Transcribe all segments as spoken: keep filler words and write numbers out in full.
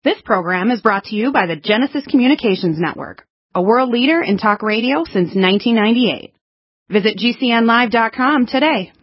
This program is brought to you by the Genesis Communications Network, a world leader in talk radio since nineteen ninety-eight. Visit G C N live dot com today.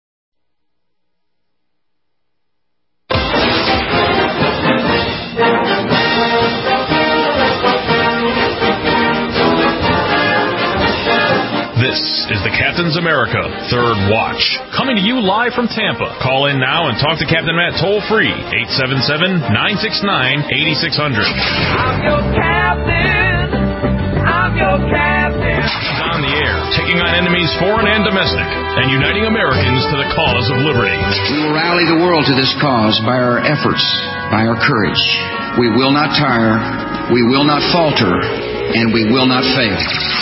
This is the Captain's America Third Watch, coming to you live from Tampa. Call in now and talk to Captain Matt toll-free, eight seven seven, nine six nine, eight six zero zero. I'm your captain. I'm your captain. He's on the air, taking on enemies foreign and domestic, and uniting Americans to the cause of liberty. We will rally the world to this cause by our efforts, by our courage. We will not tire, we will not falter, and we will not fail.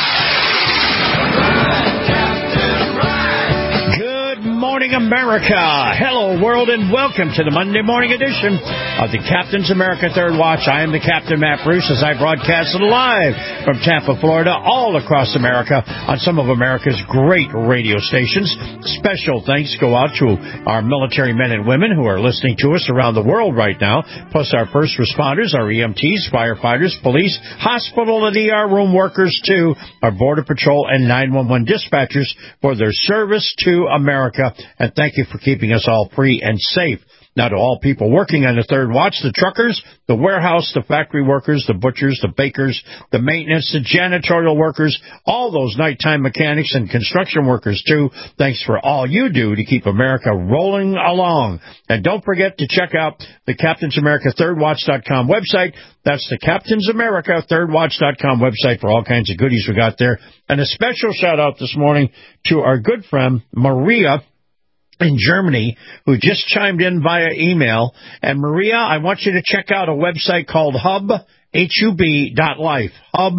Good morning, America. Hello, world, and welcome to the Monday morning edition of the Captain's America Third Watch. I am the Captain, Matt Bruce, as I broadcast live from Tampa, Florida, all across America on some of America's great radio stations. Special thanks go out to our military men and women who are listening to us around the world right now, plus our first responders, our E M Ts, firefighters, police, hospital and E R room workers, too, our Border Patrol and nine one one dispatchers for their service to America. And thank you for keeping us all free and safe. Now, to all people working on the Third Watch, the truckers, the warehouse, the factory workers, the butchers, the bakers, the maintenance, the janitorial workers, all those nighttime mechanics and construction workers, too, thanks for all you do to keep America rolling along. And don't forget to check out the Captain's America Third Watch dot com website. That's the Captain's America Third Watch dot com website for all kinds of goodies we got there. And a special shout-out this morning to our good friend, Maria, in Germany, who just chimed in via email. And Maria, I want you to check out a website called hub hub dot life. hub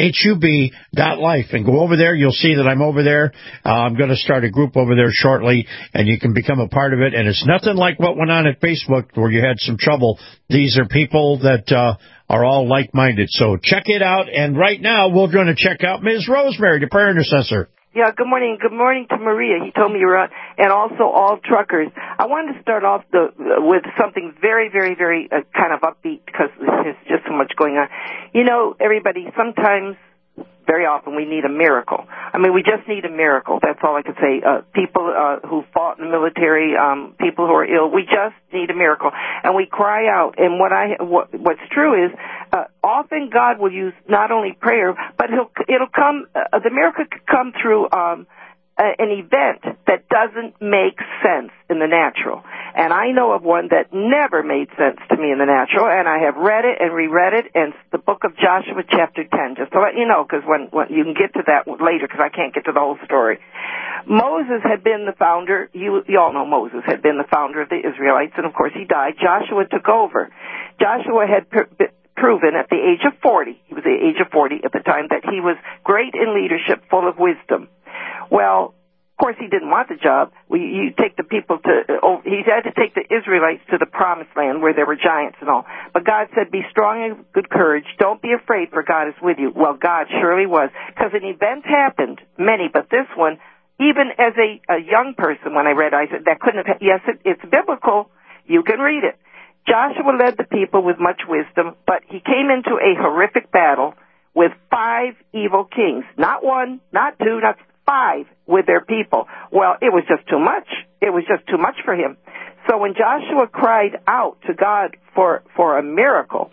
hub dot life. And go over there. You'll see that I'm over there. Uh, I'm going to start a group over there shortly, and you can become a part of it. And it's nothing like what went on at Facebook where you had some trouble. These are people that uh, are all like-minded. So check it out. And right now, we're going to check out Miz Rosemary, the prayer intercessor. Yeah, good morning. Good morning to Maria. He told me you were on, and also all truckers. I wanted to start off the, with something very, very, very uh, kind of upbeat because there's just so much going on. You know, everybody, sometimes, very often, we need a miracle. I mean, we just need a miracle. That's all I could say. Uh, people uh, who fought in the military, um, people who are ill, we just need a miracle. And we cry out. And what I, what, what's true is, uh, often God will use not only prayer, but he'll, it'll come, uh, the miracle could come through, um, Uh, an event that doesn't make sense in the natural. And I know of one that never made sense to me in the natural, and I have read it and reread it, and it's the book of Joshua chapter ten, just to let you know, because when, when you can get to that later, because I can't get to the whole story. Moses had been the founder, you, you all know Moses had been the founder of the Israelites, and of course he died. Joshua took over. Joshua had per, proven at the age of forty, he was the age of forty at the time, that he was great in leadership, full of wisdom. Well, of course, he didn't want the job. We, you take the people to, oh, he had to take the Israelites to the promised land where there were giants and all. But God said, be strong and of good courage. Don't be afraid, for God is with you. Well, God surely was. Because an event happened, many, but this one, even as a, a young person, when I read, I said, that couldn't have, yes, it, it's biblical. You can read it. Joshua led the people with much wisdom, but he came into a horrific battle with five evil kings. Not one, not two, not five with their people. Well, it was just too much. It was just too much for him. So when Joshua cried out to God for, for a miracle,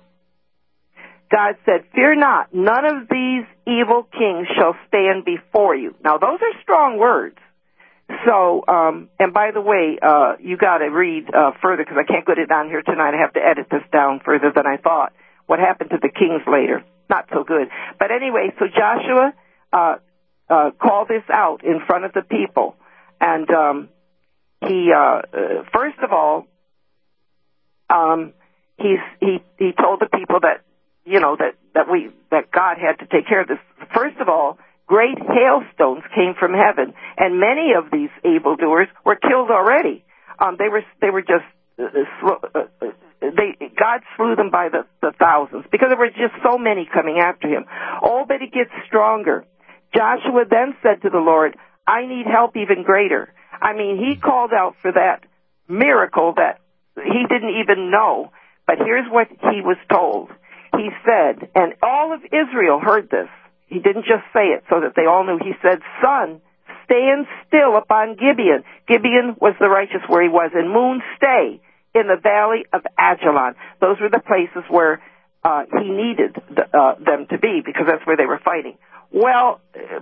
God said, fear not, none of these evil kings shall stand before you. Now, those are strong words. So, um, and by the way, uh, you got to read uh, further because I can't get it down here tonight. I have to edit this down further than I thought. What happened to the kings later? Not so good. But anyway, so Joshua uh Uh, call this out in front of the people. And um, he, uh, uh, first of all, um, he's, he he told the people that, you know, that, that we that God had to take care of this. First of all, great hailstones came from heaven, and many of these evildoers were killed already. Um, they were they were just uh, slow, uh, they God slew them by the, the thousands because there were just so many coming after him. Oh, but it gets stronger. Joshua then said to the Lord, I need help even greater. I mean, he called out for that miracle that he didn't even know. But here's what he was told. He said, and all of Israel heard this. He didn't just say it so that they all knew. He said, "Sun, stand still upon Gibeon." Gibeon was the righteous where he was. "And moon, stay in the valley of Ajalon." Those were the places where uh, he needed the, uh, them to be, because that's where they were fighting. Well,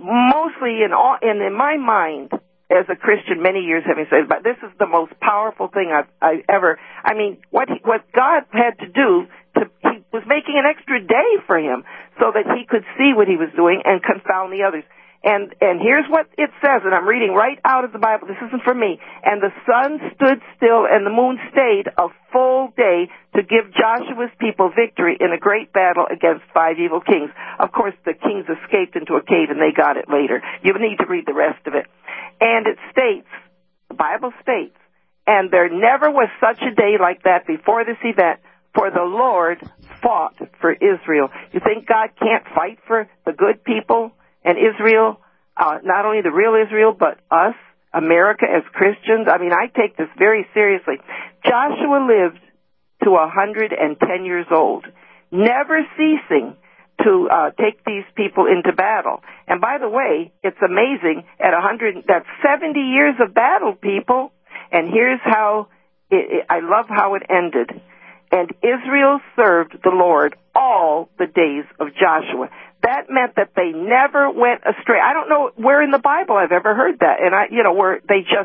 mostly in all, and in my mind, as a Christian, many years having said, but this is the most powerful thing I've, I've ever. I mean, what he, what God had to do, to, he was making an extra day for him so that he could see what he was doing and confound the others. And and here's what it says, and I'm reading right out of the Bible. This isn't for me. "And the sun stood still, and the moon stayed a full day to give Joshua's people victory in a great battle against five evil kings." Of course, the kings escaped into a cave, and they got it later. You need to read the rest of it. And it states, the Bible states, "And there never was such a day like that before this event, for the Lord fought for Israel." You think God can't fight for the good people and Israel, uh, not only the real Israel, but us, America, as Christians? I mean, I take this very seriously. Joshua lived to one hundred ten years old, never ceasing to uh, take these people into battle. And by the way, it's amazing, at one hundred, that's seventy years of battle, people. And here's how, it, it, I love how it ended. "And Israel served the Lord all the days of Joshua." That meant that they never went astray. I don't know where in the Bible I've ever heard that. And I, you know, where they just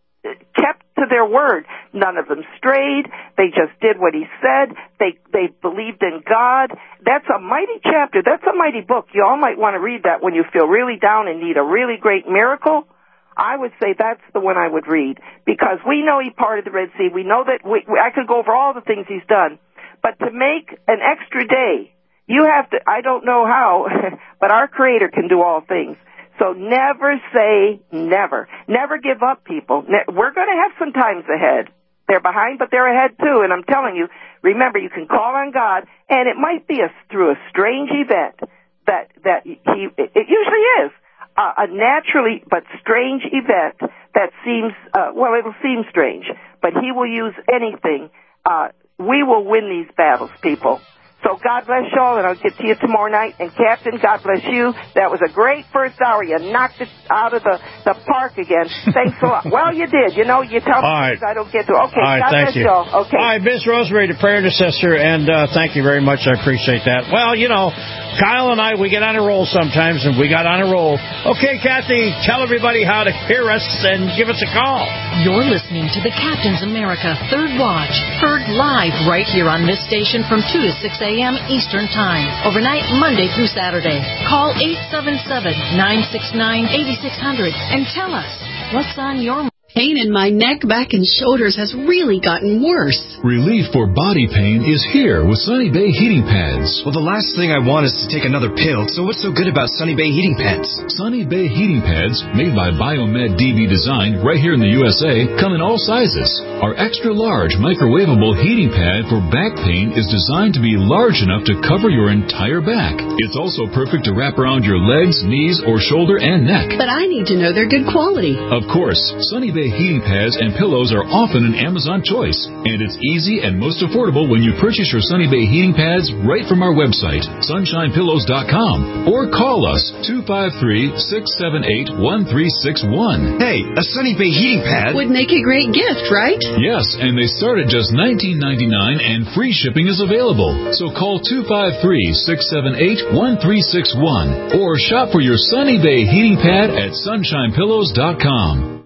kept to their word. None of them strayed. They just did what he said. They they believed in God. That's a mighty chapter. That's a mighty book. You all might want to read that when you feel really down and need a really great miracle. I would say that's the one I would read, because we know he parted the Red Sea. We know that we, I could go over all the things he's done. But to make an extra day, you have to, I don't know how, but our Creator can do all things. So never say never. Never give up, people. We're going to have some times ahead. They're behind, but they're ahead too. And I'm telling you, remember, you can call on God, and it might be a, through a strange event that, that he, it usually is, uh, a naturally but strange event that seems, uh, well, it'll seem strange, but he will use anything. Uh, we will win these battles, people. So God bless y'all, and I'll get to you tomorrow night. And Captain, God bless you. That was a great first hour. You knocked it out of the, the park again. Thanks a lot. Well, you did. You know, you tell me right. things I don't get to. Okay, All right, God thank bless you. y'all. Okay. All right, Miss Rosemary, the prayer intercessor, and uh, thank you very much. I appreciate that. Well, you know, Kyle and I, we get on a roll sometimes, and we got on a roll. Okay, Kathy, tell everybody how to hear us and give us a call. You're listening to the Captain's America Third Watch, heard live right here on this station from two to six a.m. Eastern Time, overnight Monday through Saturday. Call eight seven seven, nine six nine, eight six zero zero and tell us what's on your mind. Pain in my neck, back, and shoulders has really gotten worse. Relief for body pain is here with Sunny Bay Heating Pads. Well, the last thing I want is to take another pill, so what's so good about Sunny Bay Heating Pads? Sunny Bay Heating Pads, made by Biomed D B Design right here in the U S A, come in all sizes. Our extra-large microwavable heating pad for back pain is designed to be large enough to cover your entire back. It's also perfect to wrap around your legs, knees, or shoulder and neck. But I need to know they're good quality. Of course, Sunny Bay heating pads and pillows are often an Amazon choice, and it's easy and most affordable when you purchase your Sunny Bay heating pads right from our website, sunshine pillows dot com, or call us two five three, six seven eight, one three six one. Hey, a Sunny Bay heating pad would make a great gift, right? Yes, and they start at just nineteen ninety-nine, and free shipping is available. So call two five three, six seven eight, one three six one or shop for your Sunny Bay heating pad at sunshine pillows dot com.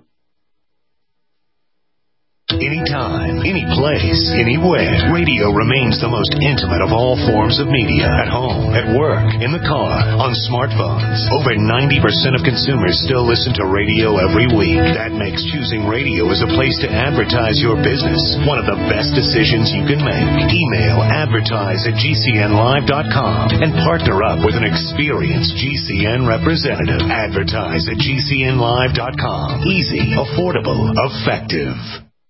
Anytime, any place, anywhere, radio remains the most intimate of all forms of media. At home, at work, in the car, on smartphones. Over ninety percent of consumers still listen to radio every week. That makes choosing radio as a place to advertise your business one of the best decisions you can make. Email advertise at G C N live dot com and partner up with an experienced G C N representative. Advertise at G C N live dot com. Easy, affordable, effective.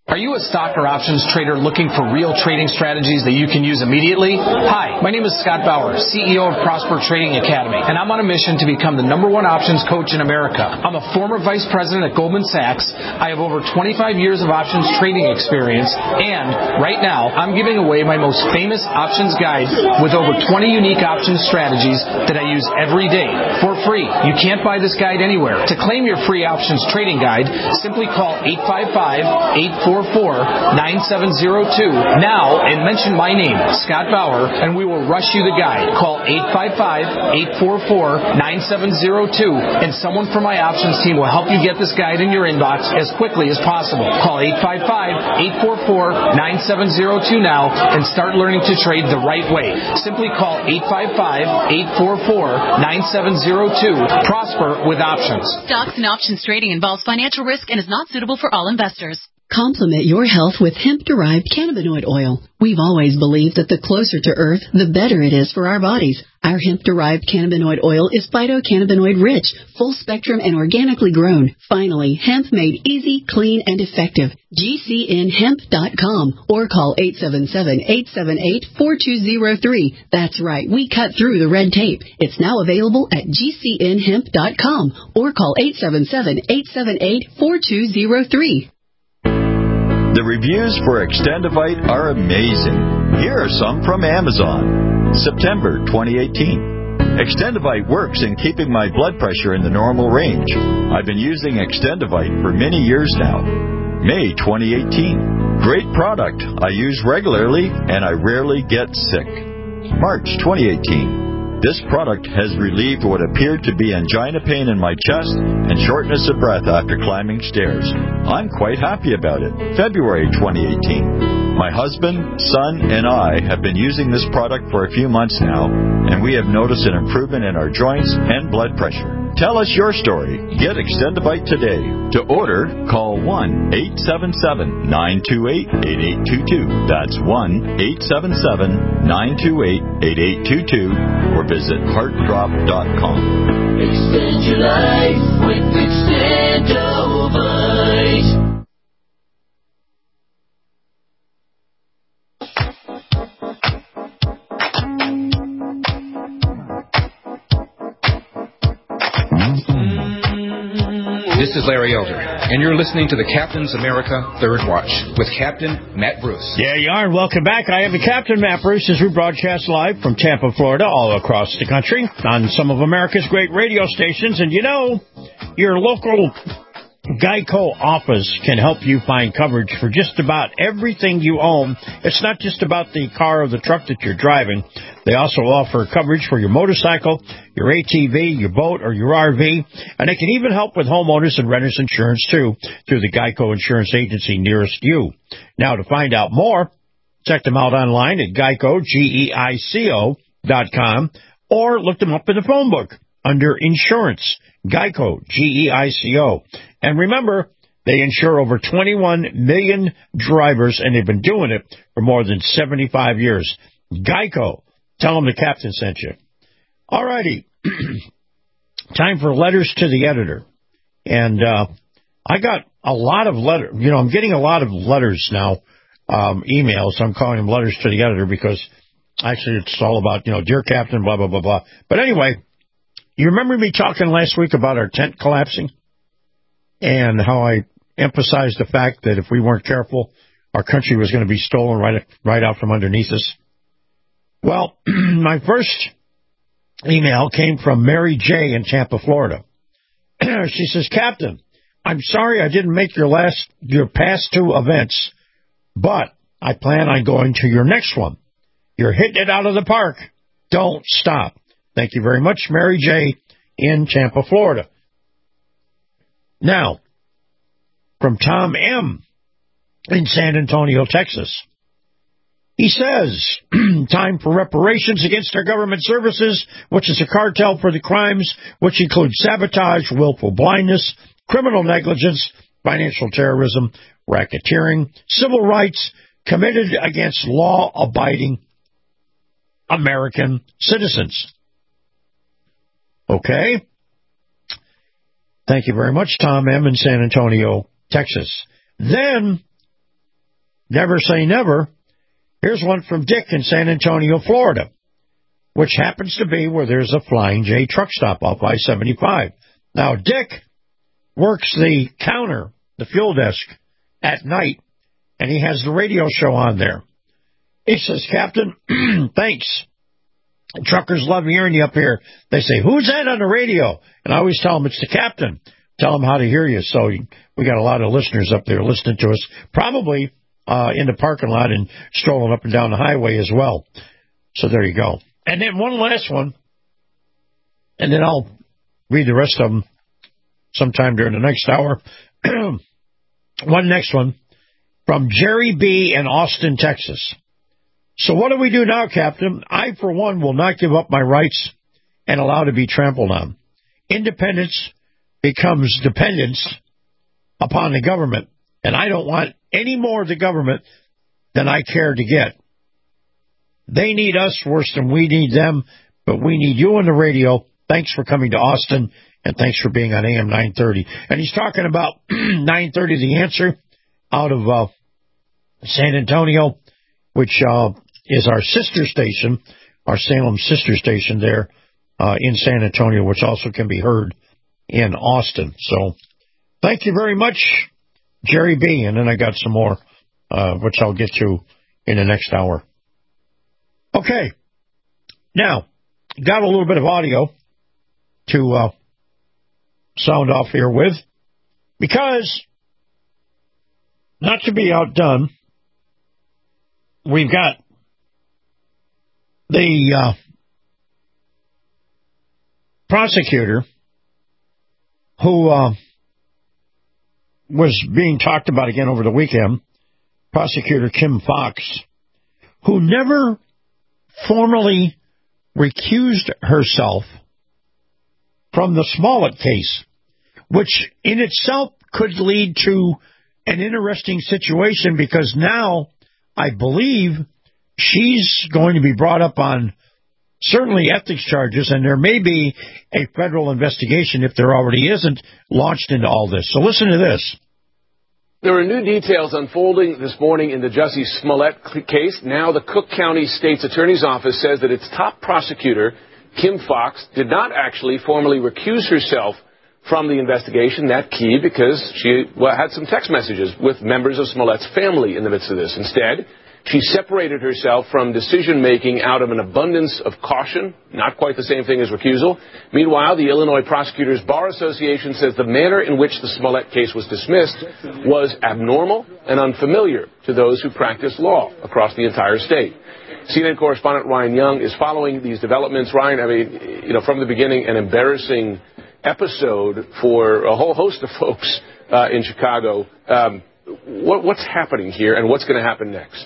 Are you a stock or options trader looking for real trading strategies that you can use immediately? Hi, my name is Scott Bauer, C E O of Prosper Trading Academy, and I'm on a mission to become the number one options coach in America. I'm a former vice president at Goldman Sachs. I have over twenty-five years of options trading experience, and right now I'm giving away my most famous options guide with over twenty unique options strategies that I use every day for free. You can't buy this guide anywhere. To claim your free options trading guide, simply call eight five five, eight four four, nine seven zero two now and mention my name, Scott Bauer, and we will rush you the guide. Call eight five five, eight four four, nine seven zero two and someone from my options team will help you get this guide in your inbox as quickly as possible. Call eight five five, eight four four, nine seven zero two now and start learning to trade the right way. Simply call eight five five, eight four four, nine seven zero two. Prosper with options. Stocks and options trading involves financial risk and is not suitable for all investors. Complement your health with hemp-derived cannabinoid oil. We've always believed that the closer to Earth, the better it is for our bodies. Our hemp-derived cannabinoid oil is phytocannabinoid-rich, full-spectrum, and organically grown. Finally, hemp made easy, clean, and effective. G C N hemp dot com or call eight seven seven, eight seven eight, four two zero three. That's right, we cut through the red tape. It's now available at G C N hemp dot com or call eight seven seven, eight seven eight, four two zero three. The reviews for Extendivite are amazing. Here are some from Amazon. September twenty eighteen. Extendivite works in keeping my blood pressure in the normal range. I've been using Extendivite for many years now. May twenty eighteen. Great product. I use regularly and I rarely get sick. March twenty eighteen. This product has relieved what appeared to be angina pain in my chest and shortness of breath after climbing stairs. I'm quite happy about it. February twenty eighteen. My husband, son, and I have been using this product for a few months now, and we have noticed an improvement in our joints and blood pressure. Tell us your story. Get Extendivite today. To order, call one eight seven seven, nine two eight, eight eight two two. That's one eight seven seven, nine two eight, eight eight two two or visit heart drop dot com. Extend your life with Extendivite. This is Larry Elder, and you're listening to the Captain's America Third Watch with Captain Matt Bruce. Yeah, you are, and welcome back. I am the Captain Matt Bruce as we broadcast live from Tampa, Florida, all across the country on some of America's great radio stations. And you know, your local Geico office can help you find coverage for just about everything you own. It's not just about the car or the truck that you're driving. They also offer coverage for your motorcycle, your A T V, your boat, or your R V. And they can even help with homeowners and renters insurance, too, through the Geico Insurance Agency nearest you. Now, to find out more, check them out online at Geico, G E I C O dot com, or look them up in the phone book under Insurance. Geico, G E I C O. And remember, they insure over twenty-one million drivers, and they've been doing it for more than seventy-five years. Geico. Tell them the captain sent you. All righty. Time for letters to the editor. And uh, I got a lot of letters. You know, I'm getting a lot of letters now, um, emails. I'm calling them letters to the editor because actually it's all about, you know, dear captain, blah, blah, blah, blah. But anyway, you remember me talking last week about our tent collapsing and how I emphasized the fact that if we weren't careful, our country was going to be stolen right, right out from underneath us? Well, my first email came from Mary J. in Tampa, Florida. She says, Captain, I'm sorry I didn't make your last, your past two events, but I plan on going to your next one. You're hitting it out of the park. Don't stop. Thank you very much, Mary J. in Tampa, Florida. Now, from Tom M. in San Antonio, Texas. He says, time for reparations against our government services, which is a cartel for the crimes, which include sabotage, willful blindness, criminal negligence, financial terrorism, racketeering, civil rights committed against law-abiding American citizens. Okay. Thank you very much, Tom M. in San Antonio, Texas. Then never say never. Here's one from Dick in San Antonio, Florida, which happens to be where there's a Flying J truck stop off I seventy-five. Now, Dick works the counter, the fuel desk, at night, and he has the radio show on there. He says, Captain, thanks. Truckers love hearing you up here. They say, who's that on the radio? And I always tell them it's the captain. Tell them how to hear you. So we got a lot of listeners up there listening to us, probably uh, in the parking lot and strolling up and down the highway as well. So there you go. And then one last one, and then I'll read the rest of them sometime during the next hour. One next one from Jerry B. in Austin, Texas. So what do we do now, Captain? I, for one, will not give up my rights and allow to be trampled on. Independence becomes dependence upon the government, and I don't want any more of the government than I care to get. They need us worse than we need them, but we need you on the radio. Thanks for coming to Austin, and thanks for being on A M nine thirty. And he's talking about nine thirty The Answer out of uh, San Antonio, which uh, is our sister station, our Salem sister station there uh, in San Antonio, which also can be heard in Austin. So thank you very much, Jerry B. And then I got some more, uh, which I'll get to in the next hour. Okay. Now, got a little bit of audio to uh, sound off here with, because, not to be outdone, we've got the uh, prosecutor who uh, was being talked about again over the weekend, Prosecutor Kim Foxx, who never formally recused herself from the Smollett case, which in itself could lead to an interesting situation, because now I believe she's going to be brought up on certainly ethics charges, and there may be a federal investigation, if there already isn't, launched into all this. So listen to this. There are new details unfolding this morning in the Jussie Smollett case. Now the Cook County State's Attorney's Office says that its top prosecutor, Kim Foxx, did not actually formally recuse herself from the investigation. That key because she well, had some text messages with members of Smollett's family in the midst of this. Instead, she separated herself from decision-making out of an abundance of caution, not quite the same thing as recusal. Meanwhile, the Illinois Prosecutors Bar Association says the manner in which the Smollett case was dismissed was abnormal and unfamiliar to those who practice law across the entire state. C N N correspondent Ryan Young is following these developments. Ryan, I mean, you know, from the beginning, an embarrassing episode for a whole host of folks uh, in Chicago. Um, what, what's happening here, and what's going to happen next?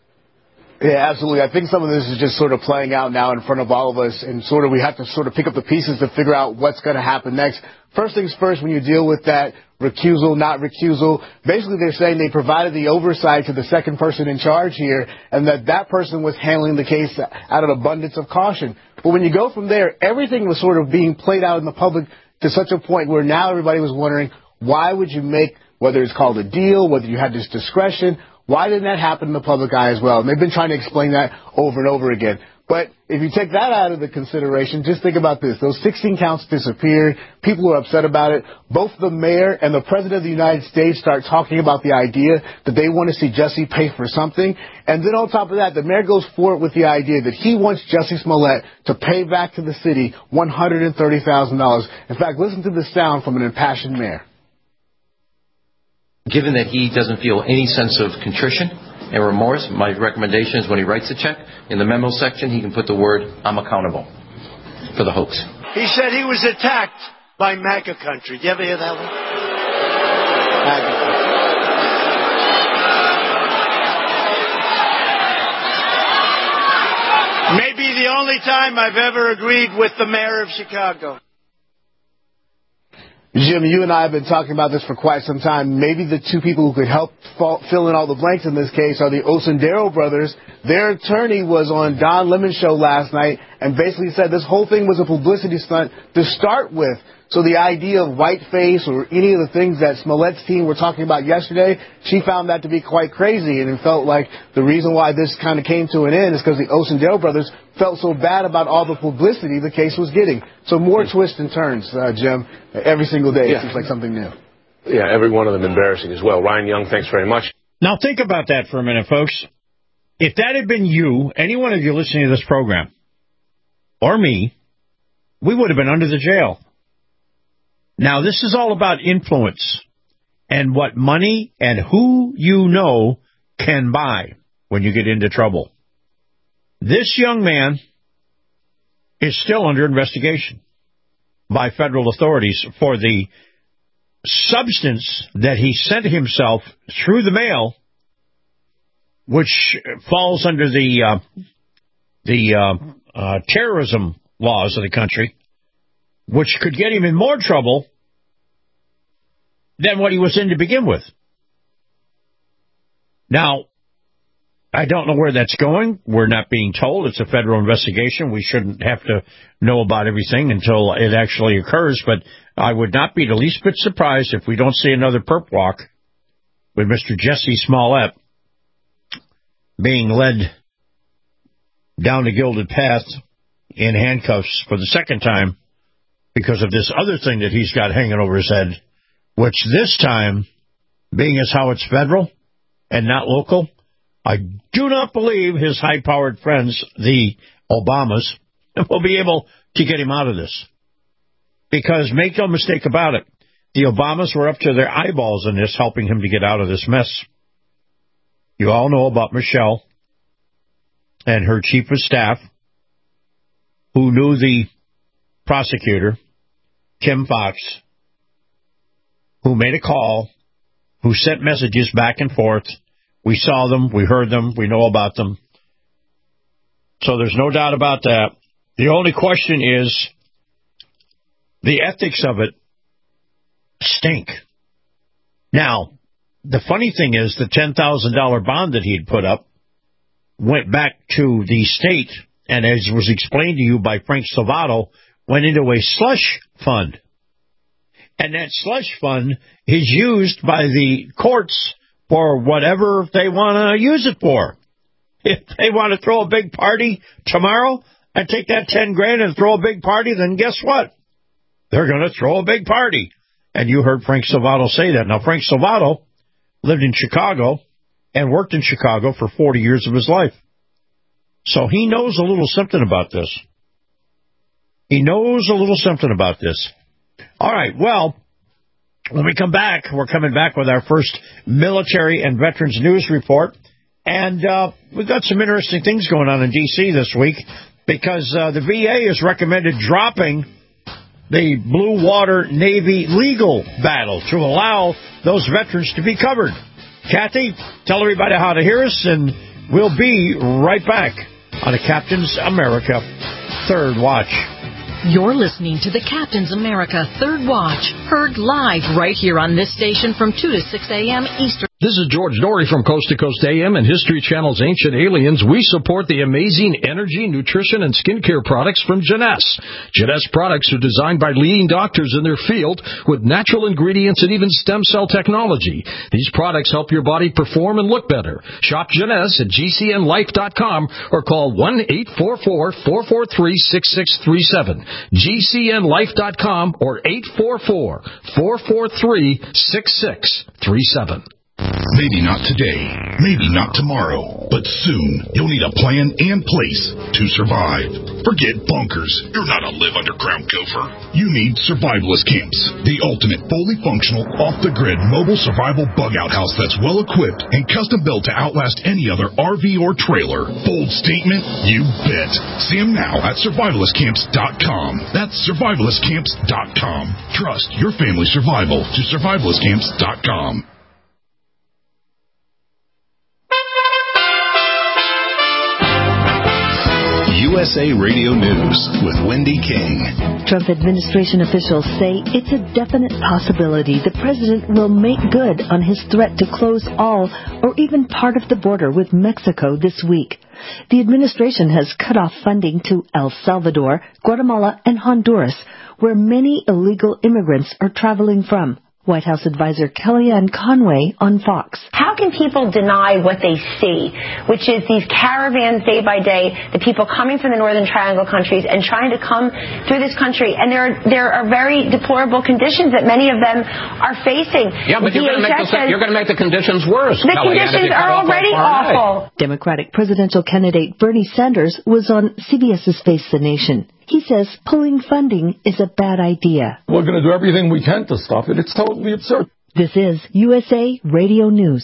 Yeah, absolutely. I think some of this is just sort of playing out now in front of all of us, and sort of we have to sort of pick up the pieces to figure out what's going to happen next. First things first, when you deal with that recusal, not recusal, basically they're saying they provided the oversight to the second person in charge here, and that that person was handling the case out of abundance of caution. But when you go from there, everything was sort of being played out in the public to such a point where now everybody was wondering, why would you make, whether it's called a deal, whether you had this discretion, why didn't that happen in the public eye as well? And they've been trying to explain that over and over again. But if you take that out of the consideration, just think about this. Those sixteen counts disappeared. People are upset about it. Both the mayor and the president of the United States start talking about the idea that they want to see Jussie pay for something. And then on top of that, the mayor goes forward with the idea that he wants Jussie Smollett to pay back to the city one hundred thirty thousand dollars. In fact, listen to the sound from an impassioned mayor. Given that he doesn't feel any sense of contrition and remorse, my recommendation is when he writes a check, in the memo section, he can put the word, I'm accountable for the hoax. He said he was attacked by MAGA country. Did you ever hear that one? MAGA country. Maybe the only time I've ever agreed with the mayor of Chicago. Jim, you and I have been talking about this for quite some time. Maybe the two people who could help fall, fill in all the blanks in this case are the Osendero brothers. Their attorney was on Don Lemon's show last night and basically said this whole thing was a publicity stunt to start with. So the idea of whiteface or any of the things that Smollett's team were talking about yesterday, she found that to be quite crazy, and it felt like the reason why this kind of came to an end is because the Osendero brothers felt so bad about all the publicity the case was getting. So more twists and turns, uh, Jim. Every single day yeah. it seems like something new. Yeah, every one of them embarrassing as well. Ryan Young, thanks very much. Now think about that for a minute, folks. If that had been you, any one of you listening to this program, or me, we would have been under the jail. Now, this is all about influence and what money and who you know can buy when you get into trouble. This young man is still under investigation by federal authorities for the substance that he sent himself through the mail, which falls under the uh, the uh, uh, terrorism laws of the country, which could get him in more trouble than what he was in to begin with. Now, I don't know where that's going. We're not being told. It's a federal investigation. We shouldn't have to know about everything until it actually occurs, but I would not be the least bit surprised if we don't see another perp walk with Mister Jesse Smollett being led down the gilded path in handcuffs for the second time because of this other thing that he's got hanging over his head, which this time, being as how it's federal and not local, I do not believe his high-powered friends, the Obamas, will be able to get him out of this. Because make no mistake about it, the Obamas were up to their eyeballs in this, helping him to get out of this mess. You all know about Michelle and her chief of staff, who knew the prosecutor, Kim Foxx, who made a call, who sent messages back and forth. We saw them, we heard them, we know about them. So there's no doubt about that. The only question is, the ethics of it stink. Now, the funny thing is, the ten thousand dollars bond that he had put up went back to the state, and as was explained to you by Frank Salvato, went into a slush fund. And that slush fund is used by the courts for whatever they want to use it for. If they want to throw a big party tomorrow and take that ten grand and throw a big party, then guess what? They're going to throw a big party. And you heard Frank Salvato say that. Now, Frank Salvato lived in Chicago and worked in Chicago for forty years of his life. So he knows a little something about this. He knows a little something about this. All right, well, when we come back, we're coming back with our first military and veterans news report. And uh, we've got some interesting things going on in D C this week because uh, the V A has recommended dropping the Blue Water Navy legal battle to allow those veterans to be covered. Kathy, tell everybody how to hear us, and we'll be right back on the Captain's America Third Watch. You're listening to the Captain's America Third Watch, heard live right here on this station from two to six a.m. Eastern. This is George Dory from Coast to Coast A M and History Channel's Ancient Aliens. We support the amazing energy, nutrition, and skincare products from Jeunesse. Jeunesse products are designed by leading doctors in their field with natural ingredients and even stem cell technology. These products help your body perform and look better. Shop Jeunesse at G C N life dot com or call one eight four four, four four three, six six three seven. G C N life dot com or eight four four, four four three, six six three seven. Maybe not today, maybe not tomorrow, but soon you'll need a plan and place to survive. Forget bunkers. You're not a live underground gopher. You need survivalist camps, the ultimate fully functional, off-the-grid mobile survival bug-out house that's well-equipped and custom-built to outlast any other R V or trailer. Bold statement? You bet. See them now at survivalist camps dot com. That's survivalist camps dot com. Trust your family's survival to survivalist camps dot com. U S A Radio News with Wendy King. Trump administration officials say it's a definite possibility the president will make good on his threat to close all or even part of the border with Mexico this week. The administration has cut off funding to El Salvador, Guatemala, and Honduras, where many illegal immigrants are traveling from. White House advisor Kellyanne Conway on Fox. How can people deny what they see, which is these caravans day by day, the people coming from the Northern Triangle countries and trying to come through this country? And there are, there are very deplorable conditions that many of them are facing. Yeah, but you're going to make the, you're going to make the conditions worse. The conditions are already awful. Democratic presidential candidate Bernie Sanders was on CBS's Face the Nation. He says pulling funding is a bad idea. We're going to do everything we can to stop it. It's totally absurd. This is U S A Radio News.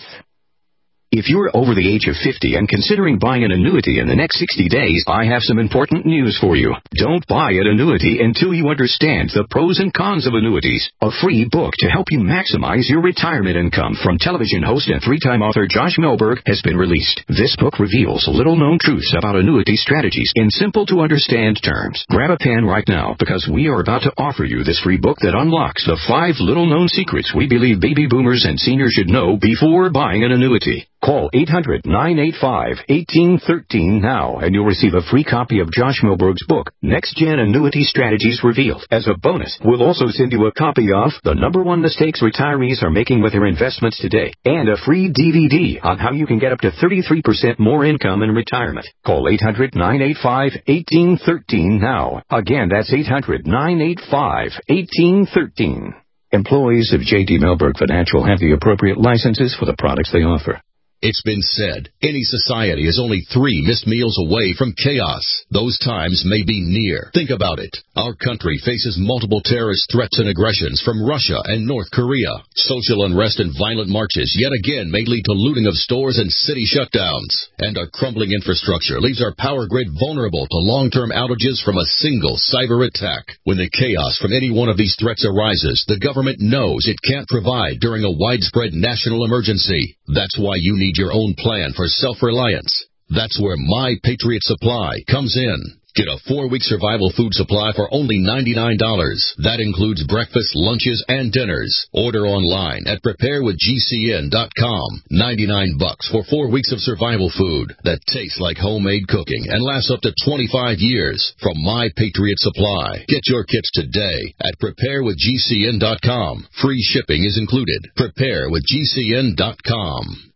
If you're over the age of fifty and considering buying an annuity in the next sixty days, I have some important news for you. Don't buy an annuity until you understand the pros and cons of annuities. A free book to help you maximize your retirement income from television host and three-time author Josh Melberg has been released. This book reveals little-known truths about annuity strategies in simple-to-understand terms. Grab a pen right now because we are about to offer you this free book that unlocks the five little-known secrets we believe baby boomers and seniors should know before buying an annuity. Call eight hundred, nine eight five, one eight one three now, and you'll receive a free copy of Josh Melberg's book, Next Gen Annuity Strategies Revealed. As a bonus, we'll also send you a copy of The Number One Mistakes Retirees Are Making with Their Investments Today, and a free D V D on how you can get up to thirty-three percent more income in retirement. Call eight hundred, nine eight five, one eight one three now. Again, that's eight hundred, nine eight five, one eight one three. Employees of J D. Melberg Financial have the appropriate licenses for the products they offer. It's been said, any society is only three missed meals away from chaos. Those times may be near. Think about it. Our country faces multiple terrorist threats and aggressions from Russia and North Korea. Social unrest and violent marches yet again may lead to looting of stores and city shutdowns. And our crumbling infrastructure leaves our power grid vulnerable to long-term outages from a single cyber attack. When the chaos from any one of these threats arises, the government knows it can't provide during a widespread national emergency. That's why you need your own plan for self-reliance. That's where My Patriot Supply comes in. Get a four-week survival food supply for only ninety-nine dollars. That includes breakfast, lunches, and dinners. Order online at prepare with G C N dot com. ninety-nine bucks for four weeks of survival food that tastes like homemade cooking and lasts up to twenty-five years from My Patriot Supply. Get your kits today at prepare with G C N dot com. Free shipping is included. prepare with G C N dot com.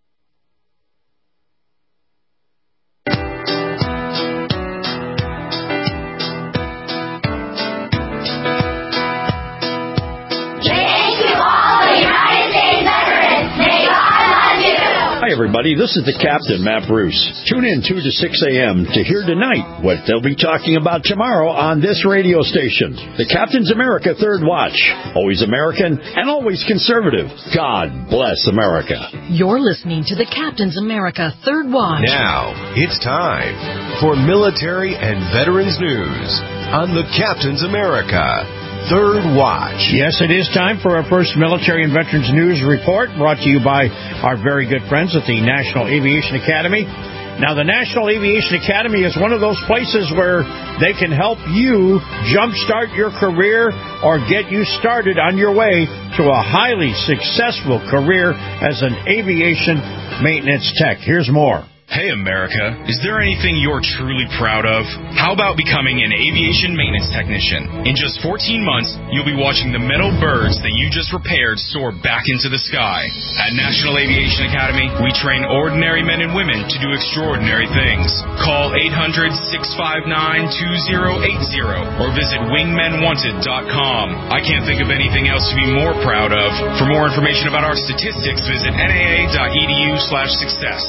Hi, everybody. This is the Captain, Matt Bruce. Tune in two to six a.m. to hear tonight what they'll be talking about tomorrow on this radio station. The Captain's America Third Watch. Always American and always conservative. God bless America. You're listening to the Captain's America Third Watch. Now, it's time for military and veterans news on the Captain's America Third Watch. Yes, it is time for our first Military and Veterans News Report, brought to you by our very good friends at the National Aviation Academy. Now, the National Aviation Academy is one of those places where they can help you jumpstart your career or get you started on your way to a highly successful career as an aviation maintenance tech. Here's more. Hey, America, is there anything you're truly proud of? How about becoming an aviation maintenance technician? In just fourteen months, you'll be watching the metal birds that you just repaired soar back into the sky. At National Aviation Academy, we train ordinary men and women to do extraordinary things. Call eight hundred, six five nine, two zero eight zero or visit wingmen wanted dot com. I can't think of anything else to be more proud of. For more information about our statistics, visit N A A dot E D U slash success.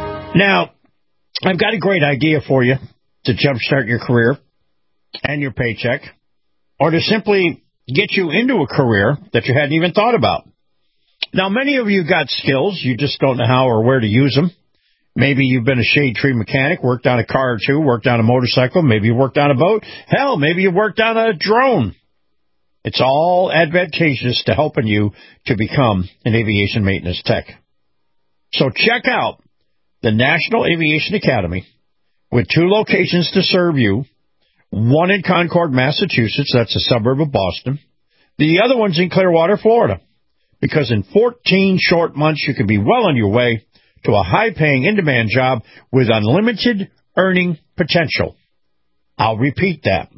Now, I've got a great idea for you to jumpstart your career and your paycheck, or to simply get you into a career that you hadn't even thought about. Now, many of you got skills. You just don't know how or where to use them. Maybe you've been a shade tree mechanic, worked on a car or two, worked on a motorcycle. Maybe you worked on a boat. Hell, maybe you worked on a drone. It's all advantageous to helping you to become an aviation maintenance tech. So check out the National Aviation Academy, with two locations to serve you, one in Concord, Massachusetts, that's a suburb of Boston. The other one's in Clearwater, Florida, because in fourteen short months you can be well on your way to a high-paying, in-demand job with unlimited earning potential. I'll repeat that.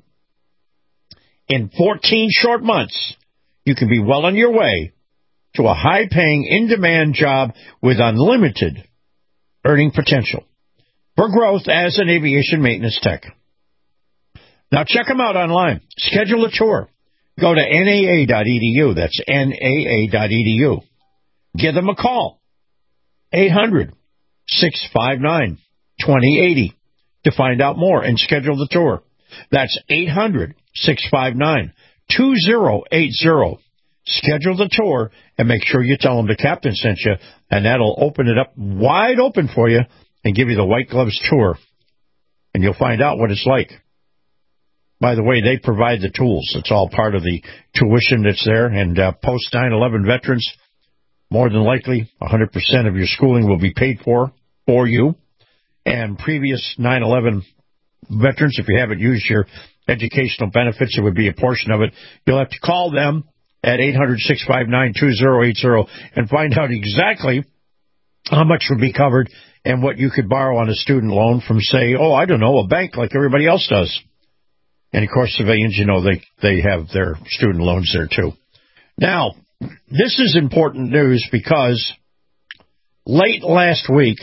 In fourteen short months, you can be well on your way to a high-paying, in-demand job with unlimited earning potential for growth as an aviation maintenance tech. Now, check them out online. Schedule a tour. Go to N A A dot E D U. That's N A A dot E D U. Give them a call. eight hundred, six five nine, two zero eight zero to find out more and schedule the tour. That's eight hundred, six five nine, two zero eight zero. Schedule the tour and make sure you tell them the captain sent you, and that'll open it up wide open for you and give you the white gloves tour, and you'll find out what it's like. By the way, they provide the tools. It's all part of the tuition that's there, and uh, post nine eleven veterans, more than likely, one hundred percent of your schooling will be paid for for you. And previous nine eleven veterans, if you haven't used your educational benefits, it would be a portion of it. You'll have to call them at eight hundred, six five nine, two zero eight zero and find out exactly how much would be covered and what you could borrow on a student loan from, say, oh, I don't know, a bank like everybody else does. And, of course, civilians, you know, they, they have their student loans there, too. Now, this is important news because late last week,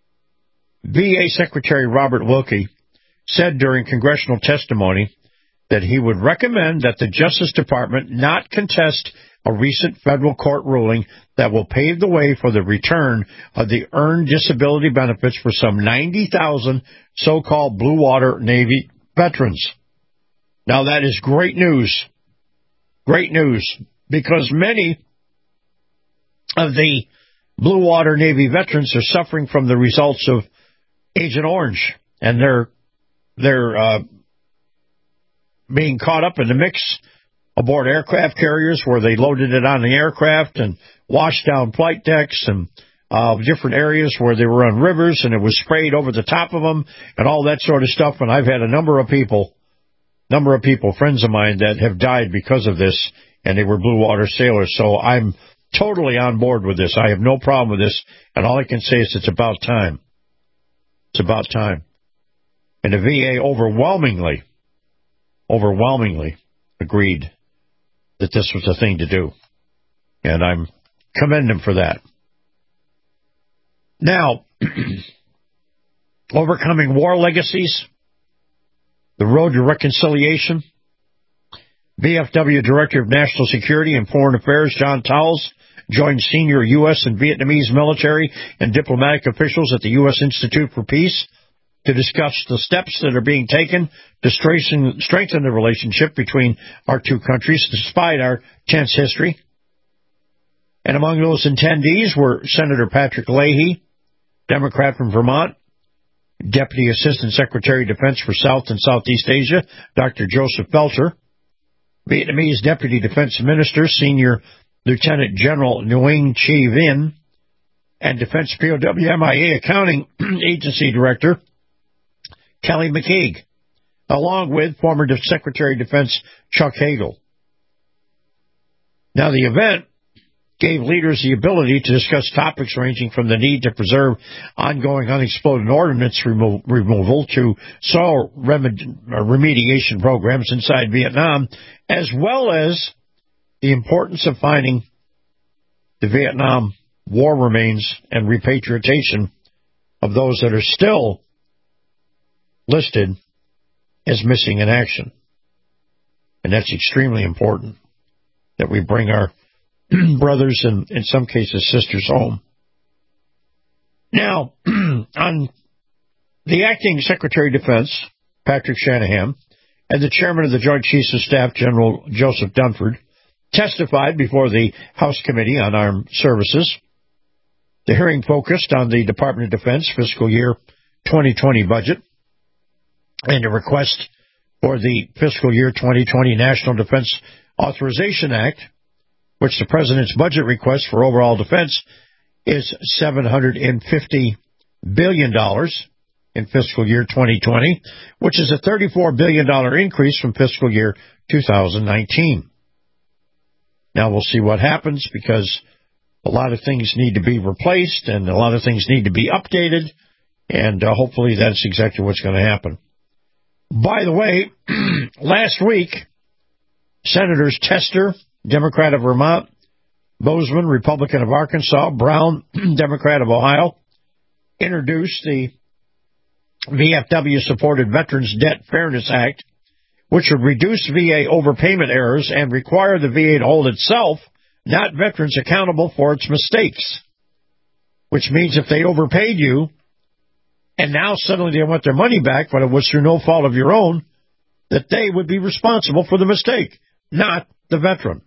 V A Secretary Robert Wilkie said during congressional testimony that he would recommend that the Justice Department not contest a recent federal court ruling that will pave the way for the return of the earned disability benefits for some ninety thousand so-called Blue Water Navy veterans. Now, that is great news. Great news, because many of the Blue Water Navy veterans are suffering from the results of Agent Orange, and they're they're uh, being caught up in the mix aboard aircraft carriers where they loaded it on the aircraft and washed down flight decks and uh, different areas where they were on rivers and it was sprayed over the top of them and all that sort of stuff. And I've had a number of people, number of people, friends of mine that have died because of this, and they were blue water sailors. So I'm totally on board with this. I have no problem with this, and all I can say is it's about time. It's about time. And the V A overwhelmingly, overwhelmingly agreed that this was the thing to do. And I'm commending them for that. Now, overcoming war legacies, the road to reconciliation. V F W Director of National Security and Foreign Affairs John Towles joined senior U S and Vietnamese military and diplomatic officials at the U S Institute for Peace to discuss the steps that are being taken to strengthen, strengthen the relationship between our two countries despite our tense history. And among those attendees were Senator Patrick Leahy, Democrat from Vermont, Deputy Assistant Secretary of Defense for South and Southeast Asia, Doctor Joseph Belcher, Vietnamese Deputy Defense Minister, Senior Lieutenant General Nguyen Chi Vinh, and Defense P O W M I A Accounting Agency Director Kelly McKeague, along with former Secretary of Defense Chuck Hagel. Now, the event gave leaders the ability to discuss topics ranging from the need to preserve ongoing unexploded ordnance remo- removal to soil remed- remediation programs inside Vietnam, as well as the importance of finding the Vietnam War remains and repatriation of those that are still listed as missing in action. And that's extremely important, that we bring our brothers and, in some cases, sisters home. Now, on the acting Secretary of Defense, Patrick Shanahan, and the chairman of the Joint Chiefs of Staff, General Joseph Dunford, testified before the House Committee on Armed Services. The hearing focused on the Department of Defense fiscal year twenty twenty budget and a request for the fiscal year twenty twenty National Defense Authorization Act, which the President's budget request for overall defense is seven hundred fifty billion dollars, in fiscal year twenty twenty, which is a thirty-four billion dollars increase from fiscal year two thousand nineteen. Now we'll see what happens, because a lot of things need to be replaced and a lot of things need to be updated, and uh, hopefully that's exactly what's going to happen. By the way, last week, Senators Tester, Democrat of Vermont, Bozeman, Republican of Arkansas, Brown, Democrat of Ohio, introduced the V F W-supported Veterans Debt Fairness Act, which would reduce V A overpayment errors and require the V A to hold itself, not veterans, accountable for its mistakes. Which means if they overpaid you, and now suddenly they want their money back, but it was through no fault of your own, that they would be responsible for the mistake, not the veteran.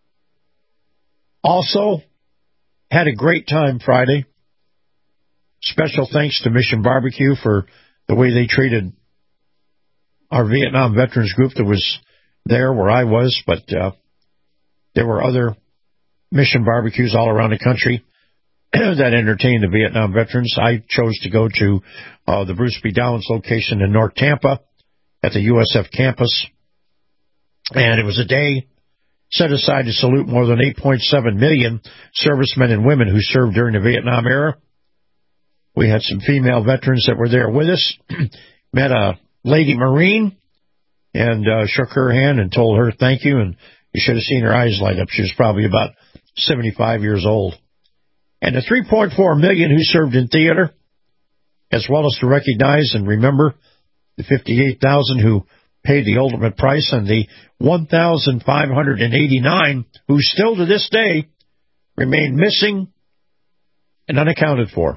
Also, had a great time Friday. Special thanks to Mission Barbecue for the way they treated our Vietnam veterans group that was there where I was, but uh, there were other Mission barbecues all around the country that entertained the Vietnam veterans. I chose to go to uh, the Bruce B. Downs location in North Tampa at the U S F campus, and it was a day set aside to salute more than eight point seven million servicemen and women who served during the Vietnam era. We had some female veterans that were there with us. Met a lady Marine and uh, shook her hand and told her thank you, and you should have seen her eyes light up. She was probably about seventy-five years old. And the three point four million who served in theater, as well as to recognize and remember the fifty-eight thousand who paid the ultimate price and the one thousand five hundred eighty-nine who still to this day remain missing and unaccounted for.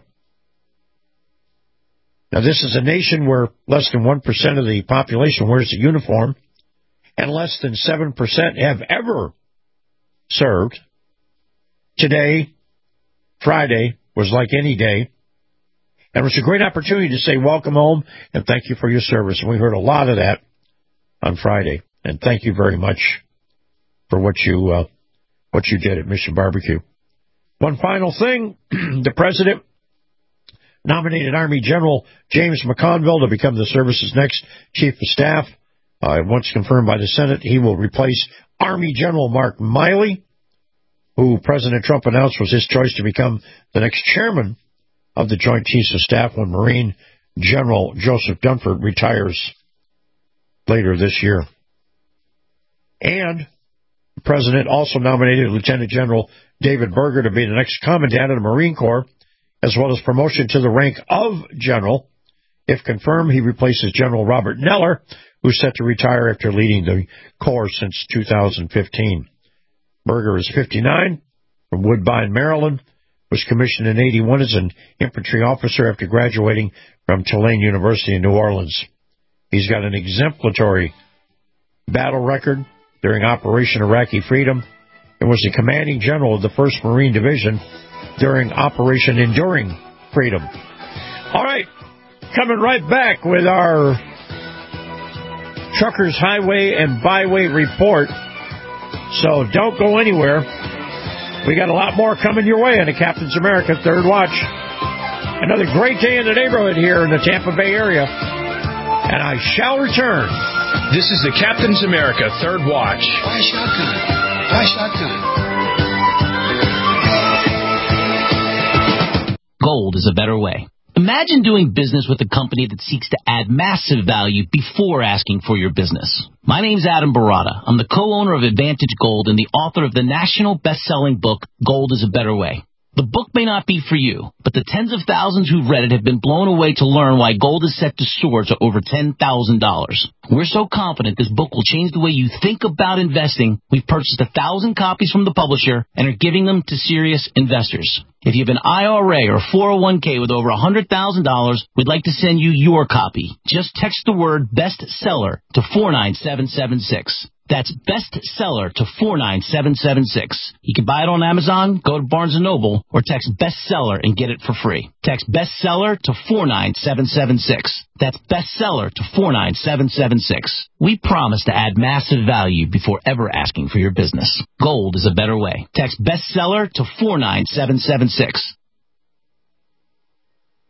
Now, this is a nation where less than one percent of the population wears a uniform, and less than seven percent have ever served. Today, Friday, was like any day, and it was a great opportunity to say welcome home and thank you for your service. And we heard a lot of that on Friday, and thank you very much for what you uh, what you did at Mission Barbecue. One final thing, the President nominated Army General James McConville to become the service's next Chief of Staff. Uh, once confirmed by the Senate, he will replace Army General Mark Miley, who President Trump announced was his choice to become the next chairman of the Joint Chiefs of Staff when Marine General Joseph Dunford retires later this year. And the President also nominated Lieutenant General David Berger to be the next Commandant of the Marine Corps, as well as promotion to the rank of General. If confirmed, he replaces General Robert Neller, who's set to retire after leading the Corps since two thousand fifteen. Berger is fifty-nine, from Woodbine, Maryland, was commissioned in eighty-one as an infantry officer after graduating from Tulane University in New Orleans. He's got an exemplary battle record during Operation Iraqi Freedom and was the commanding general of the first Marine Division during Operation Enduring Freedom. All right, coming right back with our Truckers Highway and Byway Report. So don't go anywhere. We got a lot more coming your way on the Captain's America Third Watch. Another great day in the neighborhood here in the Tampa Bay area. And I shall return. This is the Captain's America Third Watch. Buy a shotgun. Buy a shotgun. Gold is a better way. Imagine doing business with a company that seeks to add massive value before asking for your business. My name's Adam Barata. I'm the co-owner of Advantage Gold and the author of the national best-selling book, Gold is a Better Way. The book may not be for you, but the tens of thousands who've read it have been blown away to learn why gold is set to soar to over ten thousand dollars. We're so confident this book will change the way you think about investing, we've purchased a thousand copies from the publisher and are giving them to serious investors. If you have an I R A or four oh one k with over one hundred thousand dollars, we'd like to send you your copy. Just text the word bestseller to four nine seven seven six. That's bestseller to four nine seven seven six. You can buy it on Amazon, go to Barnes and Noble, or text bestseller and get it for free. Text bestseller to four nine seven seven six. That's bestseller to four nine seven seven six. We promise to add massive value before ever asking for your business. Gold is a better way. Text bestseller to four nine seven seven six.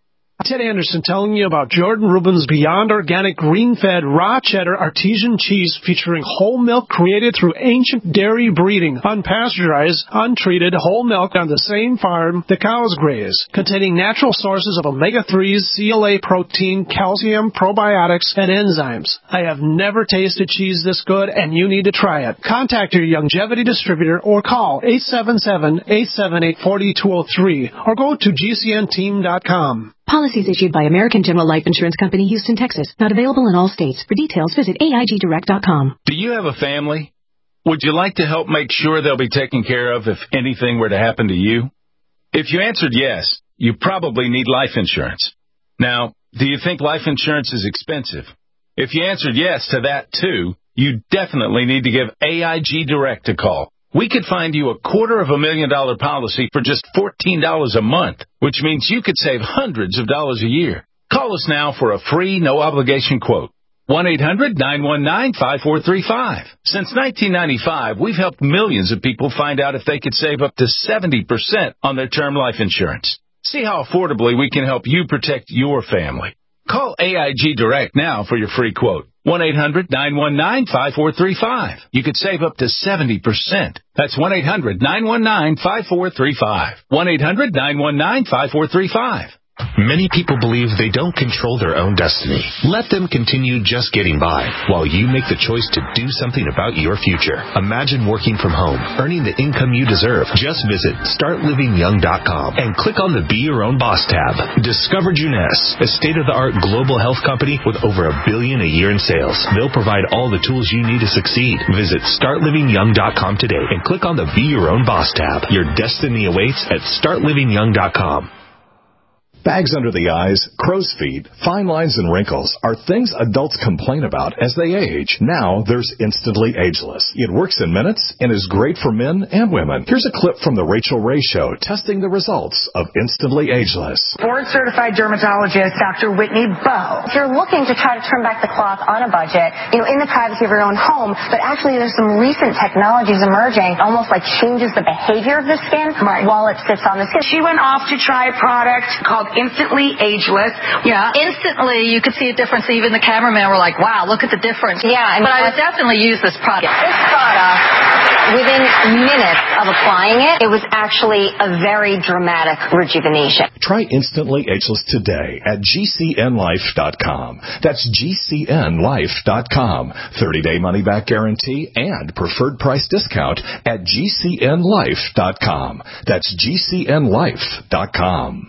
Ted Anderson telling you about Jordan Rubin's Beyond Organic Green-Fed Raw Cheddar Artesian Cheese featuring whole milk created through ancient dairy breeding, unpasteurized, untreated whole milk on the same farm the cows graze, containing natural sources of omega threes, C L A protein, calcium, probiotics, and enzymes. I have never tasted cheese this good, and you need to try it. Contact your Youngevity distributor or call eight seven seven, eight seven eight, four two zero three or go to G C N team dot com. Policies issued by American General Life Insurance Company, Houston, Texas. Not available in all states. For details, visit A I G direct dot com. Do you have a family? Would you like to help make sure they'll be taken care of if anything were to happen to you? If you answered yes, you probably need life insurance. Now, do you think life insurance is expensive? If you answered yes to that too, you definitely need to give A I G Direct a call. We could find you a quarter of a million dollar policy for just fourteen dollars a month, which means you could save hundreds of dollars a year. Call us now for a free, no-obligation quote. one eight hundred, nine one nine, five four three five. Since nineteen ninety-five, we've helped millions of people find out if they could save up to seventy percent on their term life insurance. See how affordably we can help you protect your family. Call A I G Direct now for your free quote. one eight hundred, nine one nine, five four three five. You could save up to seventy percent. That's one eight hundred, nine one nine, five four three five. one eight hundred, nine one nine, five four three five. Many people believe they don't control their own destiny. Let them continue just getting by while you make the choice to do something about your future. Imagine working from home, earning the income you deserve. Just visit start living young dot com and click on the Be Your Own Boss tab. Discover Juness, a state-of-the-art global health company with over a billion a year in sales. They'll provide all the tools you need to succeed. Visit start living young dot com today and click on the Be Your Own Boss tab. Your destiny awaits at start living young dot com. Bags under the eyes, crow's feet, fine lines, and wrinkles are things adults complain about as they age. Now there's Instantly Ageless. It works in minutes and is great for men and women. Here's a clip from The Rachel Ray Show testing the results of Instantly Ageless. Board-certified dermatologist Doctor Whitney Bowe. If you're looking to try to trim back the cloth on a budget, you know, in the privacy of your own home, but actually there's some recent technologies emerging, almost like changes the behavior of the skin right. while it sits on the skin. She went off to try a product called Instantly Ageless. Yeah, instantly you could see a difference. Even the cameraman were like, wow, look at the difference. Yeah, I mean, but I would definitely use this product. This product, within minutes of applying it, it was actually a very dramatic rejuvenation. Try Instantly Ageless today at G C N life dot com. That's G C N life dot com. thirty-day money-back guarantee and preferred price discount at G C N life dot com. That's G C N life dot com.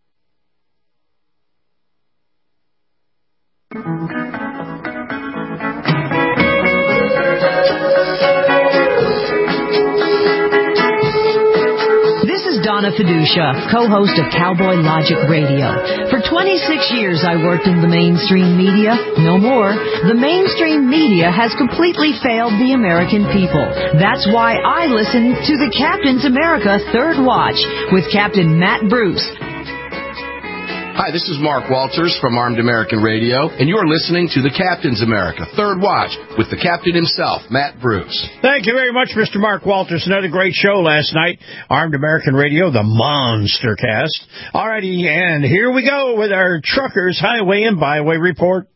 This is Donna Fiducia, co-host of Cowboy Logic Radio. For twenty-six years I worked in the mainstream media. No more. The mainstream media has completely failed the American people. That's why I listen to the Captain's America Third Watch with Captain Matt Bruce. Hi, this is Mark Walters from Armed American Radio, and you're listening to the Captain's America Third Watch with the captain himself, Matt Bruce. Thank you very much, Mister Mark Walters. Another great show last night. Armed American Radio, the Monster Cast. All righty, and here we go with our Truckers Highway and Byway Report.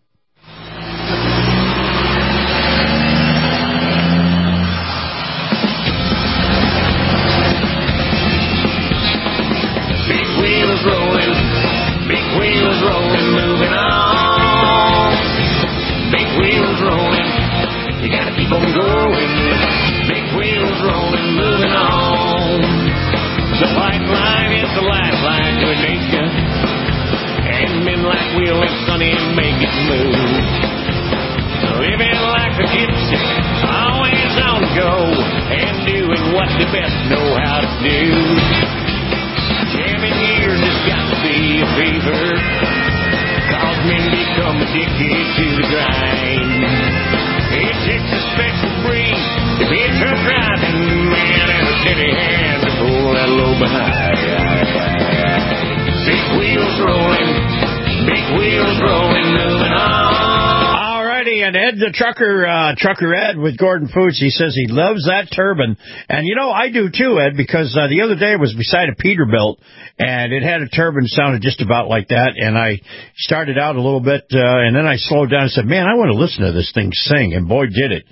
Big wheels rolling. Big wheels rolling, moving on. Big wheels rolling, you gotta keep on going. Big wheels rolling, moving on. The pipeline is the lifeline to a nation, and men like Will and Sonny make it move. Living like a gypsy, always on the go, and doing what they best know how to do. Seven years has got to be a fever, cause men become addicted to the grind. It takes a special breed to be a truck driving man and a steady hand to pull that load behind. Big wheels rolling, big wheels rolling, moving on. Alrighty, And Ed, the trucker, uh, trucker Ed with Gordon Foods, he says he loves that turbine. And, you know, I do too, Ed, because uh, the other day I was beside a Peterbilt, and it had a turbine that sounded just about like that. And I started out a little bit, uh, and then I slowed down and said, man, I want to listen to this thing sing. And boy, did it.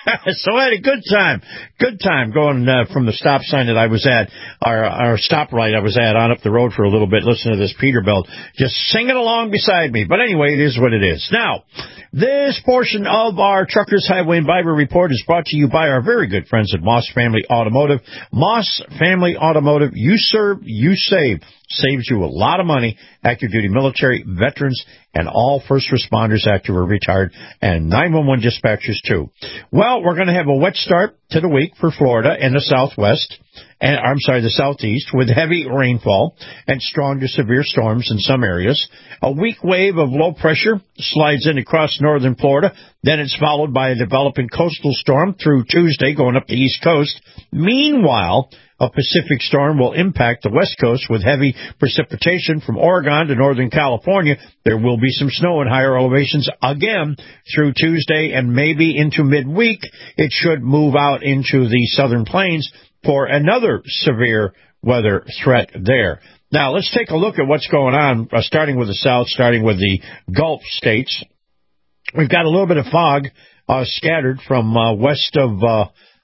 So I had a good time, good time going uh, from the stop sign that I was at, our, our stoplight I was at, on up the road for a little bit, listening to this Peterbilt, just singing along beside me. But anyway, it is what it is. Now, this portion of our Truckers Highway and Byway Report is brought to you by our very good friends at Moss Family Automotive. Moss Family Automotive, you serve, you save. Saves you a lot of money. Active duty military, veterans, and all first responders, active or retired, and nine one one dispatchers too. Well, we're going to have a wet start to the week for Florida and the Southwest, and I'm sorry, the Southeast, with heavy rainfall and strong to severe storms in some areas. A weak wave of low pressure slides in across northern Florida. Then it's followed by a developing coastal storm through Tuesday going up the East Coast. Meanwhile, a Pacific storm will impact the West Coast with heavy precipitation from Oregon to Northern California. There will be some snow in higher elevations again through Tuesday and maybe into midweek. It should move out into the southern plains for another severe weather threat there. Now, let's take a look at what's going on, uh, starting with the south, starting with the Gulf states. We've got a little bit of fog uh, scattered from uh, west of uh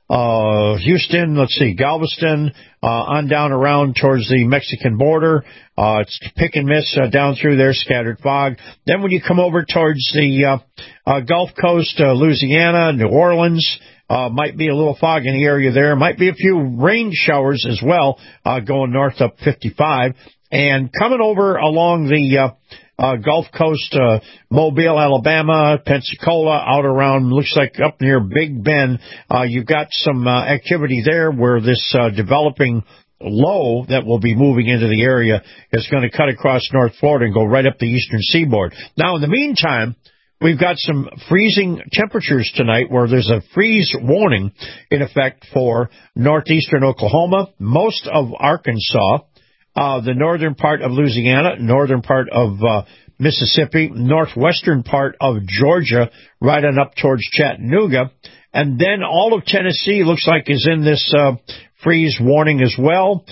Uh, Houston, let's see, Galveston, uh, on down around towards the Mexican border. Uh, it's pick and miss uh, down through there, scattered fog. Then when you come over towards the uh, uh, Gulf Coast, uh, Louisiana, New Orleans, uh, might be a little fog in the area there. Might be a few rain showers as well, uh, going north up fifty-five. And coming over along the uh, uh, Gulf Coast, uh, Mobile, Alabama, Pensacola, out around, looks like up near Big Bend, uh, you've got some uh, activity there where this uh, developing low that will be moving into the area is going to cut across North Florida and go right up the eastern seaboard. Now, in the meantime, we've got some freezing temperatures tonight where there's a freeze warning in effect for northeastern Oklahoma, most of Arkansas, Uh, the northern part of Louisiana, northern part of uh, Mississippi, northwestern part of Georgia, right on up towards Chattanooga. And then all of Tennessee looks like is in this uh, freeze warning as well.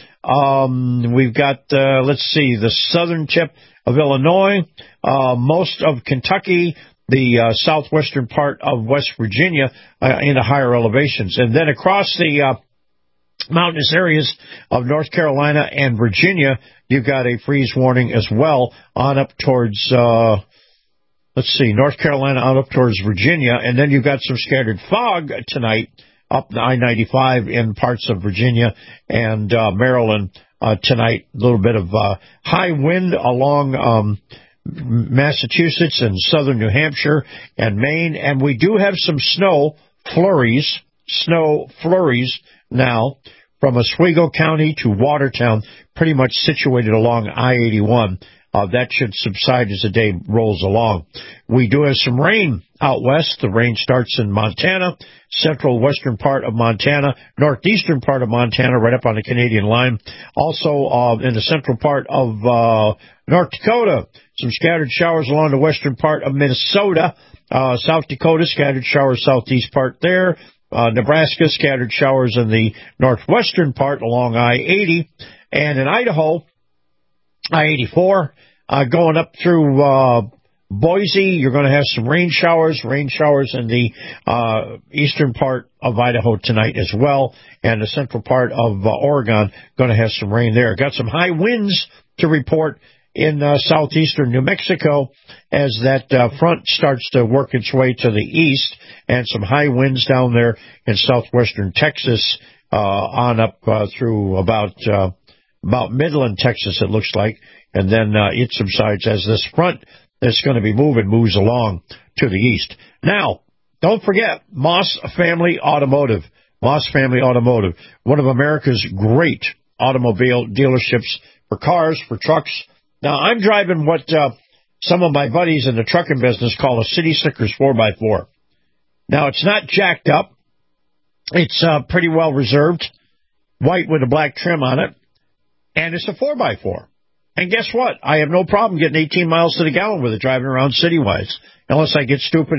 Um, we've got, uh, let's see, the southern tip of Illinois, uh, most of Kentucky, the uh, southwestern part of West Virginia uh, into higher elevations. And then across the uh, mountainous areas of North Carolina and Virginia, you've got a freeze warning as well on up towards, uh, let's see, North Carolina on up towards Virginia. And then you've got some scattered fog tonight up the I ninety-five in parts of Virginia and uh, Maryland uh, tonight. A little bit of uh, high wind along um, Massachusetts and southern New Hampshire and Maine. And we do have some snow flurries, snow flurries now from Oswego County to Watertown, pretty much situated along I eighty-one. Uh, that should subside as the day rolls along. We do have some rain out west. The rain starts in Montana, central western part of Montana, northeastern part of Montana, right up on the Canadian line. Also uh, in the central part of uh, North Dakota, some scattered showers along the western part of Minnesota. Uh, South Dakota, scattered showers southeast part there. Uh, Nebraska, scattered showers in the northwestern part along I eighty. And in Idaho, I eighty-four, uh, going up through uh, Boise, you're going to have some rain showers, rain showers in the uh, eastern part of Idaho tonight as well. And the central part of uh, Oregon, going to have some rain there. Got some high winds to report in uh, southeastern New Mexico as that uh, front starts to work its way to the east, and some high winds down there in southwestern Texas uh, on up uh, through about uh, about Midland, Texas, it looks like, and then uh, it subsides as this front that's going to be moving moves along to the east. Now, don't forget Moss Family Automotive. Moss Family Automotive, one of America's great automobile dealerships for cars, for trucks. Now, I'm driving what uh, some of my buddies in the trucking business call a City Slickers four by four. Now, it's not jacked up. It's uh, pretty well reserved, white with a black trim on it, and it's a four by four. And guess what? I have no problem getting eighteen miles to the gallon with it driving around city-wise, unless I get stupid and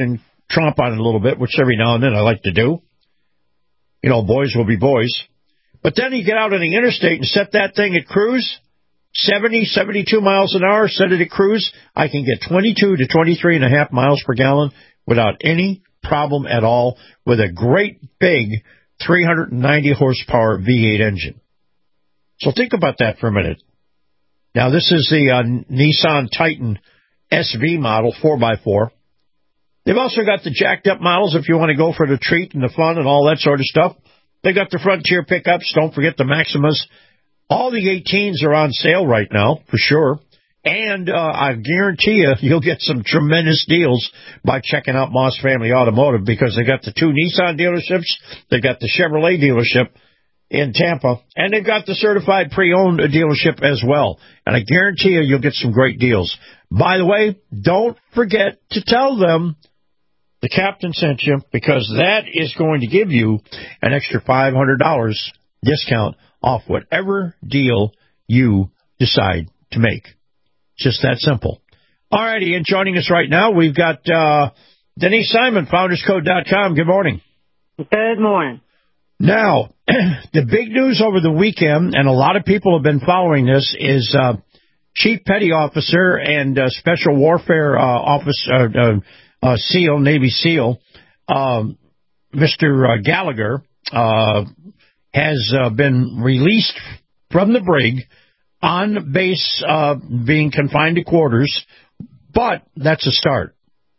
Trump on it a little bit, which every now and then I like to do. You know, boys will be boys. But then you get out on the interstate and set that thing at cruise, seventy, seventy-two miles an hour, set it at cruise. I can get twenty-two to twenty-three and a half miles per gallon without any problem at all with a great big three hundred ninety horsepower V eight engine. So think about that for a minute. Now, this is the uh, Nissan Titan S V model, four by four. They've also got the jacked up models if you want to go for the treat and the fun and all that sort of stuff. They got the Frontier pickups. Don't forget the Maximas. All the eighteens are on sale right now, for sure. And uh, I guarantee you, you'll get some tremendous deals by checking out Moss Family Automotive, because they got the two Nissan dealerships, they got the Chevrolet dealership in Tampa, and they've got the certified pre-owned dealership as well. And I guarantee you, you'll get some great deals. By the way, don't forget to tell them the captain sent you, because that is going to give you an extra five hundred dollars discount off whatever deal you decide to make. Just that simple. All righty, and joining us right now, we've got uh, Denise Simon, founders code dot com. Good morning. Good morning. Now, the big news over the weekend, and a lot of people have been following this, is uh, Chief Petty Officer and uh, Special Warfare uh, Officer, uh, uh, SEAL, Navy SEAL, um, Mister Uh, Gallagher, uh, has uh, been released from the brig on base, uh, being confined to quarters, but that's a start.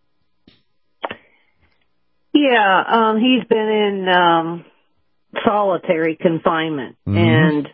Yeah, um, he's been in um, solitary confinement, mm-hmm. and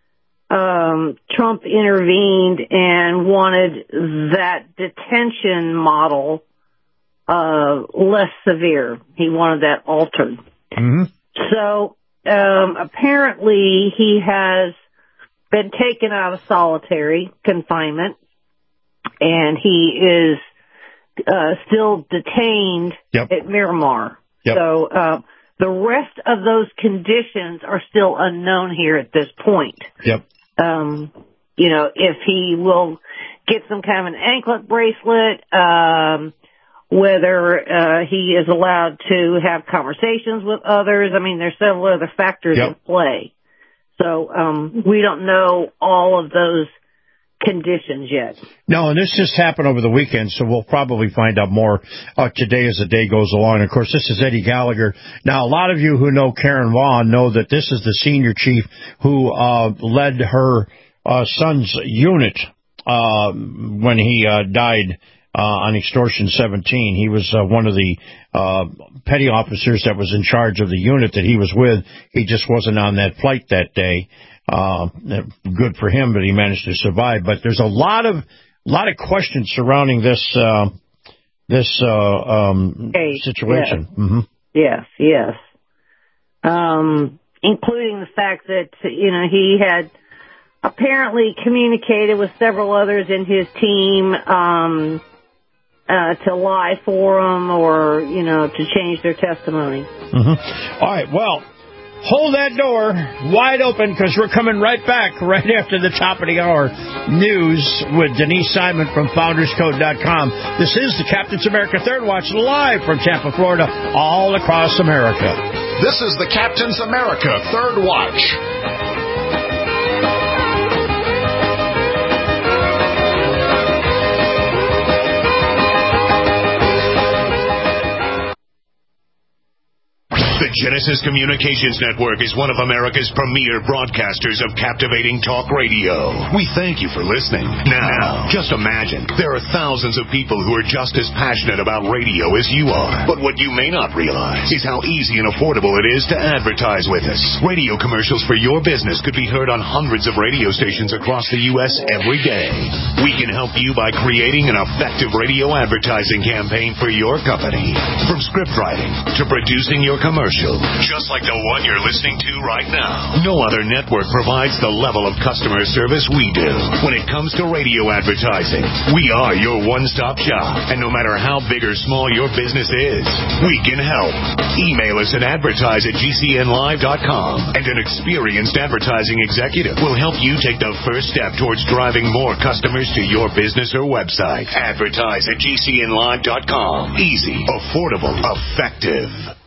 um, Trump intervened and wanted that detention model uh, less severe. He wanted that altered. Mm-hmm. So um, apparently he has been taken out of solitary confinement, and he is uh, still detained yep. at Miramar. Yep. So uh, the rest of those conditions are still unknown here at this point. Yep. Um, you know, if he will get some kind of an anklet bracelet, um, whether uh, he is allowed to have conversations with others. I mean, there's several other factors yep. in play. So um, we don't know all of those conditions yet. No, and this just happened over the weekend, so we'll probably find out more uh, today as the day goes along. Of course, this is Eddie Gallagher. Now, a lot of you who know Karen Vaughn know that this is the senior chief who uh, led her uh, son's unit uh, when he uh, died Uh, on Extortion seventeen. He was uh, one of the uh, petty officers that was in charge of the unit that he was with. He just wasn't on that flight that day. Uh, good for him, but he managed to survive. But there's a lot of lot of questions surrounding this uh, this uh, um, hey, situation. Yes, mm-hmm. yes. yes. Um, including the fact that, you know, he had apparently communicated with several others in his team um Uh, to lie for them or, you know, to change their testimony. Mm-hmm. All right, well, hold that door wide open, because we're coming right back right after the top of the hour news with Denise Simon from founders code dot com. This is the Captain's America Third Watch, live from Tampa, Florida, all across America. This is the Captain's America Third Watch. The Genesis Communications Network is one of America's premier broadcasters of captivating talk radio. We thank you for listening. Now, just imagine, there are thousands of people who are just as passionate about radio as you are. But what you may not realize is how easy and affordable it is to advertise with us. Radio commercials for your business could be heard on hundreds of radio stations across the U S every day. We can help you by creating an effective radio advertising campaign for your company. From script writing to producing your commercials, commercial, just like the one you're listening to right now. No other network provides the level of customer service we do. When it comes to radio advertising, we are your one-stop shop. And no matter how big or small your business is, we can help. Email us at advertise at g c n live dot com, and an experienced advertising executive will help you take the first step towards driving more customers to your business or website. Advertise at g c n live dot com. Easy, affordable, effective.